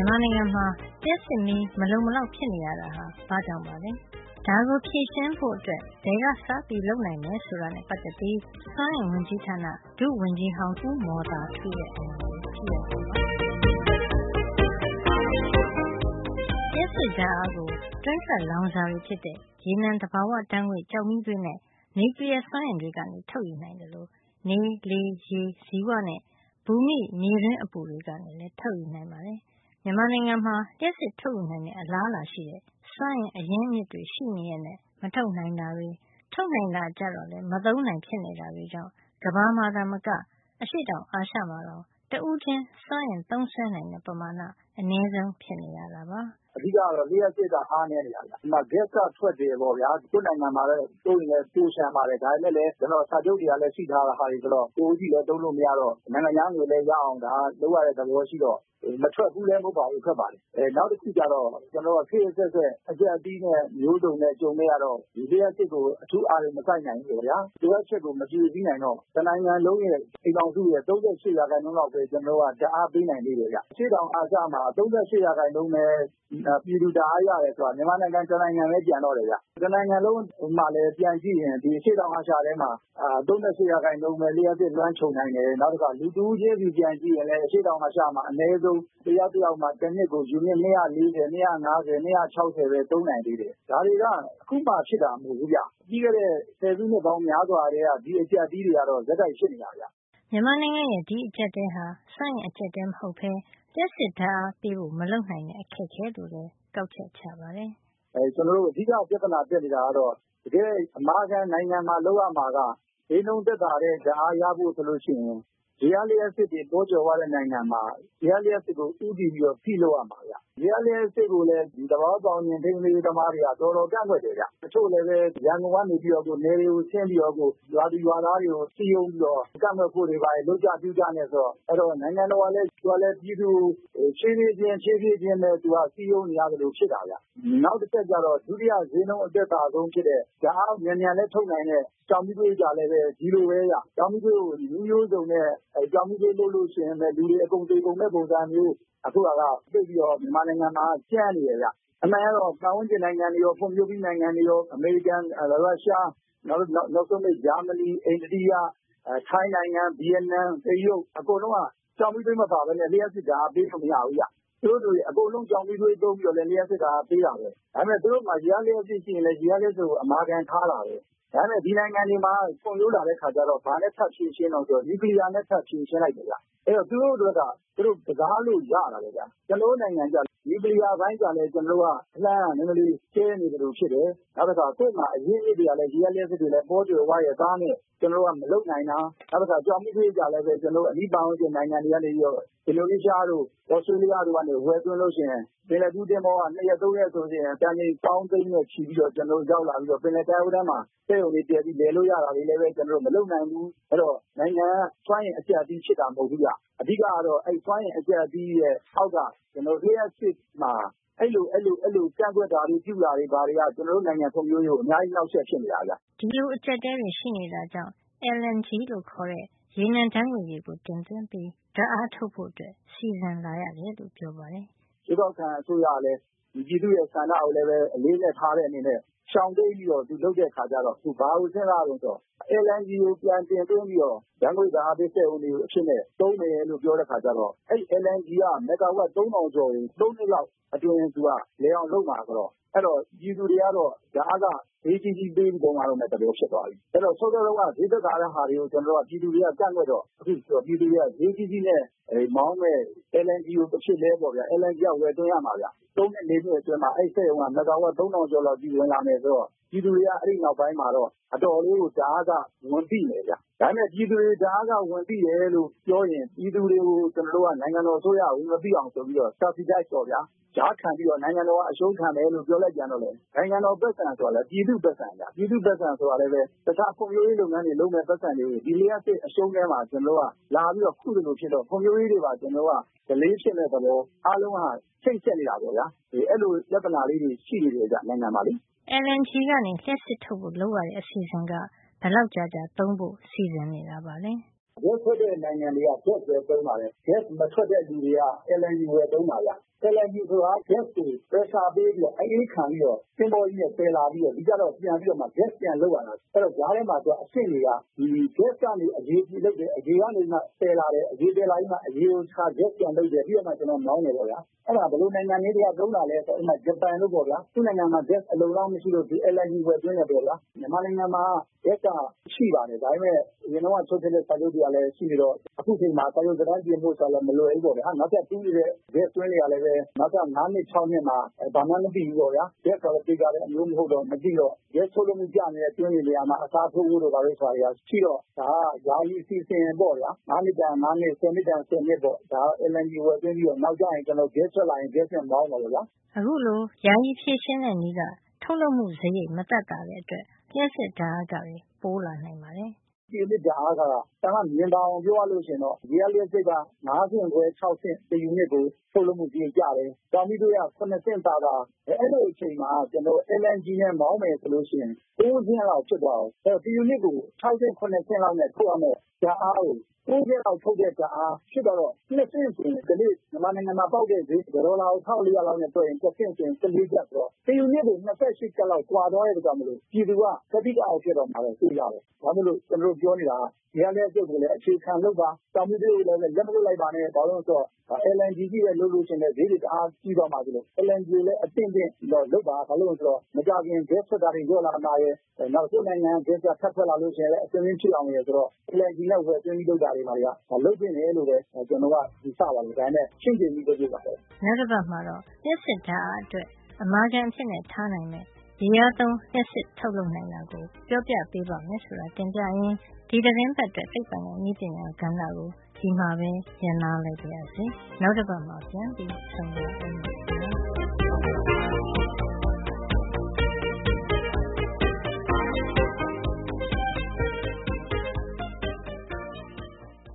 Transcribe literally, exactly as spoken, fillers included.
မြန်မာနိုင်ငံမှာလျှပ်စစ်မီးမလုံမလောက်ဖြစ်နေရတာဟာဘာကြောင့်ပါလဲ။ဒါကိုဖြေရှင်းဖို့အတွက်ဘယ်ကစပြီးလုပ်နိုင်လဲဆိုတာနဲ့ပတ်သက်ပြီးစွမ်းအင်ဝန်ကြီးဌာနဒုဝန်ကြီးဟောင်းဦးမော်သာထွေးရဲ့ကြည့်ရအောင်ပါ။လျှပ်စစ်ဓာတ်အားကိုတွင်းထွက်လောင်စာတွေဖြစ်တဲ့ရေနံသဘာဝဓာတ်ငွေ့ကျောက်မီးသွေးနဲ့နျူကလ িয়ার စွမ်းအင်တွေကနေထုတ်ယူနိုင်တယ်လို့နေလေရေဇီဝနဲ့ဘူမိမြေတွင်းအပူတွေကနေလည်းထုတ်ယူနိုင်ပါတယ်။မြန်မာနိုင်ငံမှာလျှပ်စစ်ထုတ်ယူနိုင်တဲ့အလားအလာရှိတဲ့စွမ်းအင်အရင်းအမြစ်တွေရှိနေရဲ့နဲ့မထုတ်နိုင်တာတွေထုတ်နိုင်တာကြတော့လည်းမသုံးနိုင်ဖြစ်နေတာတွေကြောင့်ကမ္ဘာမှာသာမကအရှေ့တောင်အာရှမှာတော့တဦးချင်းစွမ်းအင်သုံးစွဲနိုင်တဲ့ပမာဏအနည်းဆုံးဖြစ်နေရတာပါ။အဓိကတော့လျှပ်စစ်ကအားနည်းနေတာဗျ။ဒီမှာ gas ကထွက်တယ်ပေါ့ဗျာ။ကိုယ့်နိုင်ငံမှာလည်းတိုးရင်လည်းတိုးရှမ်းပါတယ်။ဒါပေမဲ့လည်းကျွန်တော်စာချုပ်တွေကလည်းရှိထားတာဟာတွေဆိုတော့ကိုယ်ကြီးလည်းသုံးလို့မရတော့နိုင်ငံခြားငွေလည်းရအောင်ဒါလုပ်ရတဲ့သဘောရှိတော့မထွက်ဘူးလည်းမဟုတ်ပါဘူးထွက်ပါတယ်။အဲနောက်တစ်ခုကျတော့ကျွန်တော်ခေတ်ဆက်ဆက်အကြက်အတီးနဲ့မျိုးစုံနဲ့ကြုံနေရတော့ဒီလျှပ်စစ်ကိုအထူးအားတွေမဆိုင်နိုင်ဘူးဗျာ။ဒီအချက်ကိုမကြည့်ပြီးနိုင်တော့တနိုင်ငံလုံးရဲ့အိမ်တော်စုရဲ့သုံးရှစ်ရာခိုင်နှုန်းလောက်ပဲကျွန်တော်ကဓာတ်အားပေးနိုင်သေးတယ်ဗျ။ရှေ့တောင်အာရှမှာသုံးရှစ်ရာခိုင်နှုန်းပဲပြည်သူဓာတ်အားရတယ်ဆိုတာမြန်မာနိုင်ငံတနိုင်ငံပဲကျန်တော့တယ်ဗျ။တနိုင်ငံလုံးမှာလည်းပြန်ကြည့်ရင်ဒီရှေ့တောင်အာရှထဲမှာသုံးရှစ်ရာခိုင်နှုန်းပဲလျှပ်စစ်လွှမ်းခြုံနိုင်တယ်။နောက်တစ်ခါလူတူးချင်းစီပြန်ကြည့်ရင်လည်းရှေ့တောင်အာရှမှာအနည်းဆုံးတယောက်တစ်ယောက်မှာတစ်နှစ်ကိုယူနစ်၂၄၀ ၂၅၀ ၂၆၀ပဲသုံးနိုင်သေးတယ်။ဒါတွေကအခုမှဖြစ်တာမဟုတ်ဘူးဗျ။ပြီးခဲ့တဲ့ဆယ်စုနှစ်ပေါင်းများစွာတည်းကဒီအကျပ်အတီးတွေကတော့ဇက်တိုက်ဖြစ်နေတာဗျ။မြန်မာနိုင်ငံရဲ့ဒီအကျပ်တဲဟာစွမ်းအင်အကျပ်တဲမဟုတ်ဘဲလျှပ်စစ်ဓာတ်အားပေးဖို့မလုပ်နိုင်တဲ့အခက်အခဲလို့လည်းကောက်ချက်ချပါတယ်။အဲကျွန်တော်တို့အဓိကပြဿနာတက်နေတာကတော့တကယ်အမာခံနိုင်ငံမှာလောက်ရမှာကဒီနှုန်းသက်သာတဲ့ဓာတ်အားရဖို့ဆိုလို့ရှိရင်ရေအားလျှပ်စစ်တွေပေါ်ကျော်သွားတဲ့နိုင်ငံမှာရေအားလျှပ်စစ်ကိုဥတည်ပြီးတော့ဖိလို့ရမှာဗျ။ရေအားလျှပ်စစ်ကိုလည်းဒီသဘာဝပေါင်းရင်ထိန်းသိမ်းသမားတွေကတော်တော်ကန့်ကွက်တယ်ဗျ။တချို့လည်းပဲရန်ကုန်ကနေပြီးတော့ကိုနေတွေကိုဆင်းပြီးတော့ကိုရွာသူရွာသားတွေကိုစီယုံပြီးတော့ကန့်ကွက်ဖို့တွေပါလို့ကြပြကြနေဆိုတော့အဲ့တော့နိုင်ငံတော်ကလည်းသူကလည်းပြည်သူရှင်းရှင်းချင်းရှင်းရှင်းချင်းပဲသူကစီယုံနေရတယ်လို့ဖြစ်တာဗျ။နောက်တစ်ချက်ကျတော့ဒုတိယဈေးနှုန်းအသက်သာဆုံးဖြစ်တဲ့ဓာတ်အားမြန်မြန်လေးထုတ်နိုင်တဲ့ကြောင်မီးသွေးကြလည်းပဲဒီလိုပဲရကြောင်မီးသွေးကိုမျိုးမျိုးစုံနဲ့ကြောင်မီးသွေးလို့လို့ရှိရင်လည်းလူတွေအကုန်သေးကုန်တဲ့ပုံစံမျိုးအခုကပြည့်ပြီးတော့မြန်မာနိုင်ငံမှာကျန်းနေရကြအမှန်ကတော့ပတ်ဝန်းကျင်နိုင်ငံတွေရောဖွံ့ဖြိုးပြီးနိုင်ငံတွေရောအမေရိကန်ရုရှားနောက်နောက်ဆုံးဂျာမနီအိန္ဒိယထိုင်းနိုင်ငံဗီယက်နမ်တရုတ်အကုန်လုံးကကြောင်မီးသွေးမပါဘဲနဲ့လျှပ်စစ်ဓာတ်ပေးလို့မရဘူးကြသူတို့တွေအကုန်လုံးကြောင်မီးသွေးသုံးပြီးတော့လည်းလျှပ်စစ်ဓာတ်ပေးတာပဲဒါပေမဲ့သူတို့မှာရေအားလျှပ်စစ်ရှိရင်လည်းရေအားလျှပ်စစ်ကိုအမာခံထားတာပဲဒါနဲ့ဒီနိုင်ငံတွေမှာဖွံ့ဖြိုးလာတဲ့ခါကျတော့ဗာနဲ့ထပ်ဖြည့်ရှင်းတော့ဆိုနျူကလ িয়ার နဲ့ထပ်ဖြည့်ရှင်းလိုက်တယ်ဗျအဲ့တော့သူတို့တို့ကသူတို့ကစားလို့ရတာပဲဗျကျွန်တော်နိုင်ငံကြနျူကလ িয়ার ဘိုင်းကြလည်းကျွန်တော်ကအလှမ်းနည်းနည်းကျဲနေတယ်လို့ဖြစ်တယ်နောက်တစ်ခါကိုယ်မှာအရင်းအမြစ်တွေကလည်းရေအားလျှပ်စစ်တွေလည်းပေါ်ကျော်သွားရဲ့သားနဲ့ကျွန်တော်ကမလုပ်နိုင်တာနောက်တစ်ခါကြောင်မီးသွေးကြလည်းပဲကျွန်တော်အနိပါဝင်တဲ့နိုင်ငံတွေကနေပြီးတော့အင်ဒိုနီးရှားတို့ဩစတြေးလျတို့ကနေဝယ်သွင်းလို့ရှိရင်ပင်လယ်ကူးတင်မောကနှစ်ရက်သုံးရက်ဆိုရင်တန်ချိန်ပေါင်းသိန်းနဲ့ချီပြီးတော့ကျွန်တော်ရောက်လာပြီးတော့ပင်လယ်တိုင်းဝန်းမှာစက်ရုံတွေတည်ပြီးလဲလို့ရတာတွေလည်းပဲကျွန်တော်မလုပ်နိုင်ဘူးအဲ့တော့နိုင်ငံစွမ်းအင်အကျပ်အတီးဖြစ်တာမဟုတ်ဘူးကြအဓိကကတော့အဲ့စွမ်းအင်အကျပ်အတီးရဲ့အောက်ကကျွန်တော်လျှပ်စစ်မှာအဲ့လိုအဲ့လိုအဲ့လိုကန့်ကွက်တာတွေပြုတာတွေဘာတွေကကျွန်တော်တို့နိုင်ငံဖွံ့ဖြိုးရေးကိုအများကြီးနောက်ဆက်ဖြစ်နေတာဗျဒီလိုအကျပ်တဲတွေရှိနေတာကြောင့် L N G လို့ခေါ်တဲ့ရေနံဓာတ်ငွေ့တွေကိုတင်သွင်းပြီးဓာတ်အားထုတ်ဖို့အတွက်စီစဉ်လာရတယ်လို့ပြောပါတယ်ရွေးကောက်ခံအစိုးရလည်းဒီပြည်သူရဲ့ဆန္ဒကိုလည်းပဲအလေးနဲ့ထားတဲ့အနေနဲ့ရှောင်တိတ်ပြီးတော့သူလုပ်တဲ့ခါကျတော့သူဘာကိုစဉ်းစားလို့ဆိုတော့ L N G ကိုပြန်တင်သွင်းပြီးတော့ဓာတ်ငွေ့ဓာတ်အားပေးစက်အုံတွေကိုအဖြစ်နဲ့သုံးမယ်လို့ပြောတဲ့ခါကျတော့အဲ့ L N G ကမက်ဂါဝပ်သုံးထောင်ကျော်ကိုသုံးနှစ်လောက်အတွင်းသူကလဲအောင်လုပ်မှာဆိုတော့အဲ့တော့ပြည်သူတွေကတော့ဓာတ်အားကဈေးကြီးကြီးပေးပြီးပုံမှန်တော့မဲ့တဘောဖြစ်သွားပြီအဲ့တော့ဆောစောတုန်းကဈေးသက်သာတဲ့ဟာတွေကိုကျွန်တော်တို့ကပြည်သူတွေကကန့်ကွက်တော့အခုပြည်သူတွေကဈေးကြီးကြီးနဲ့မောင်းမဲ့ L N G ကိုတစ်ဖြစ်လဲပေါ့ဗျာ L N G ကဝယ်သွင်းရမှာဗျာသုံးနှစ်လေးနှစ်အတွင်းမှာအဲ့စက်ရုံကမက်ဂါဝပ်သုံးထောင်ကျော်လောက်ကြီးဝင်လာမယ်ဆိုတော့ပြည်သူတွေကအဲ့ဒီနောက်ပိုင်းမှာတော့အတော်လေးကိုဓာတ်အားကဝင်ပြီးနေဗျာဒါပေမဲ့ပြည်သူတွေဓာတ်အားကဝင်ပြီးတယ်လို့ပြောရင်ပြည်သူတွေကိုကျွန်တော်တို့ကနိုင်ငံတော်အစိုးရဝင်မပြီးအောင်ဆိုပြီးတော့ subsidize တော့ဗျာကြားခံပြီးတော့နိုင်ငံတော်ကအရှုံးခံတယ်လို့ပြောလိုက်ကြတော့လေနိုင်ငံတော်ပတ်စံဆိုတာလေပြည်သူပတ်စံဗျာပြည်သူပတ်စံဆိုတာလည်းပဲတခြားဖွံ့ဖြိုးရေးလုပ်ငန်းတွေလုပ်မဲ့ပတ်စံတွေကိုဒီလျှပ်စစ်အရှုံးထဲမှာကျွန်တော်ကလာပြီးတော့ခုလိုလိုဖြစ်တော့ဖွံ့ဖြိုးရေးတွေပါကျွန်တော်ကဒလေးဖြစ်မဲ့သဘောအားလုံးကချိတ်ဆက်နေတာပေါ့ဗျာဒီအဲ့လိုပြဿနာလေးတွေရှိနေတယ်ကြနိုင်ငံမှာလေ L N G ကနေလျှပ်စစ်ထုတ်ဖို့လုပ်ရတဲ့အစီအစဉ်ကဘယ်လောက်ကြာကြာသုံးဖို့စီစဉ်နေတာပါလဲ gas ထွက်တဲ့နိုင်ငံတွေက gas ပဲသုံးပါတယ်။ gas မထွက်တဲ့လူတွေက အယ်လ်အန်ဂျီ ဝယ်သုံးပါဗျ။ အယ်လ်အန်ဂျီ ဆိုတာ gas ကို pressure ပေးပြီးတော့ အအေးခံပြီးတော့သင်္ဘောကြီးနဲ့သယ်လာပြီးတော့ဒီကျတော့ပြန်ပြီးတော့မှ gas ပြန်လုပ်ရတာ။အဲဒီတော့ကြားထဲမှာသူကအဆင့်တွေကဒီ gas ကနေအရည်အဖြစ်လုပ်တယ်။အရည်ကနေမှသယ်လာတယ်။အရည်သယ်လာပြီးမှအရည်ကိုတခါ gas ပြန်လုပ်တယ်။ပြီးတော့မှကျနော်တို့မောင်းတယ်ပေါ့ဗျာ။အဲဒါဘယ်လိုနိုင်ငံလေးတွေကသုံးတာလဲဆိုတော့ဥပမာဂျပန်တို့ပေါ့ဗျာ။သူ့နိုင်ငံမှာ gas အလုံအလောက်မရှိလို့သူ အယ်လ်အန်ဂျီ ဝယ်သွင်းတယ်ပေါ့ဗျာ။မြန်မာနိုင်ငံမှာ gas ကရှိပါတယ်။ဒါပေမဲ့အရင်တုန်းကချုပ်ထားတဲ့စာချုပ်တွေကလည်းရှိနေတော့အခုချိန်မှာစာချုပ်သက်တမ်းပြင်ဖို့ဆိုတာလည်းမလွယ်ဘူးပေါ့ဗျာ။နောက်ထပ်တူးနေတဲ့ gas တွင်းတွေကလည်းပဲနောက်ထပ်ငါးနှစ်ခြောက်နှစ်မှာဘာမှမသိဘူးပေါ့ဗျာ။ gas ဆိုတာသိကြတဲ့အမျိုးမဟုတ်တော့မသိတော့ gas ထုတ်လုပ်မှုကျနေတဲ့တွင်းတွေနေရာမှာအစားထိုးဖို့တို့ဘာလို့ဆိုတာတွေကရှိတော့ဒါကယာယီအစီအစဉ်ပေါ့ဗျာ။ငါးနှစ်တန်ငါးနှစ်ဆယ်နှစ်တန်ဆယ်နှစ်ပေါ့။ဒါ အယ်လ်အန်ဂျီ ဝယ်သွင်းပြီးတော့နောက်ကျရင်ကျနော်တို့ gas ထွက်လာရင် gas နဲ့မောင်းမှာပေါ့ဗျာ။အခုလိုယာယီဖြေရှင်းတဲ့နည်းကထုတ်လုပ်မှုစရိတ်မသက်သာတဲ့အတွက်လျှပ်စစ်ဓါတ်အားခတွေပိုလာနိုင်ပါတယ်။လျှပ်စစ်ဓါတ်အားခကတန်ခါးမြင်သာအောင်ပြောရလို့ရှိရင်တော့ရေအားလျှပ်စစ်ကငါးဆင့်ခွဲခြောက်ဆင့်တယူနစ်ကိုထုတ်လုပ်မှုစရိတ်ကျတယ်။ကျောက်မီးသွေးကခုနှစ်ဆင့်သာသာ။အဲလိုအချိန်မှာကျနော်တို့ အယ်လ်အန်ဂျီ နဲ့မောင်းမယ်ဆိုလို့ရှိရင်ကိုးဆင့်လောက်ဖြစ်သွားတယ်။အဲဒီတော့တယူနစ်ကိုခြောက်ဆင့်ခုနှစ်ဆင့်လောက်နဲ့ထုတ်ရမယ့်ဓါတ်အားကိုကိုးဆင့်လောက်ထုတ်တဲ့ဓါတ်အားဖြစ်သွားတော့နှစ်ဆင့်ဆိုရင်ဒီနေ့မြန်မာနိုင်ငံမှာပေါက်တဲ့ဈေးဒေါ်လာကို၁၄၀၀လောက်နဲ့တွက်ရင်တဆင့်ဆိုရင်၁၄ကျပ်ဆိုတော့တယူနစ်ကို၂၈ကျပ်လောက်ကွာသွားတဲ့အတွက်ကြောင့်မို့လို့ပြည်သူကကတိကအောက်ဖြစ်တော့မှာပဲသိရတယ်။ဒါမို့လို့ကျနော်တို့ပြောနေတာကရေအားလျှပ်စစ်ကိုလည်းအခြေခံလုပ်ပါ။ကျောက်မီးသွေးကိုလည်းလက်မလွှတ်လိုက်ပါနဲ့။ဘာလို့လဲဆိုတော့အယ်လ်အန်ဂျီ ကြီးပဲလုပ်လို့ရှိရင်လည်းဈေးတွေတအားကြီးသွားမှာဆိုလို့အယ်လ်အန်ဂျီ ကိုလည်းအသင့်အတင့်လုပ်ပါ။ဘာလို့လဲဆိုတော့မကြာခင် gas ထွက်တာတွေလျော့လာမှာရယ်။နောက်ကိုယ့်နိုင်ငံက gas ကထပ်ထွက်လာလို့ရှိရင်လည်းအဆင်သင့်ဖြစ်အောင်ရယ်ဆိုတော့အယ်လ်အန်ဂျီ နဲ့ဝယ်သွင်းပြီးလုပ်တာတွေဘာတွေကလုပ်သင့်တယ်လို့ပဲကျနော်တို့ကယူဆပါတယ်။ဒါပေမဲ့ချင့်ချိန်ပြီးလုပ်ဖို့ပါပဲ။နောက်တစ်ပတ်မှာတော့လျှပ်စစ်ဓါတ်အားအတွက်အမာခံအဖြစ်ထားနိုင်မယ့်ရေအားသုံးလျှပ်စစ်ထုတ်လုပ်နိုင်တာကိုပြောပြပေးပါမယ်ဆိုတာတင်ပြရင်းဒီသတင်းပတ်အတွက်သိပ္ပံနဲ့နည်းပညာကဏ္ဍကိုဒီမှာပဲရပ်နားလိုက်ပါရစေ။နောက်တစ်ပတ်မှာပြန်ပြီးဆုံတွေ့ပါမယ်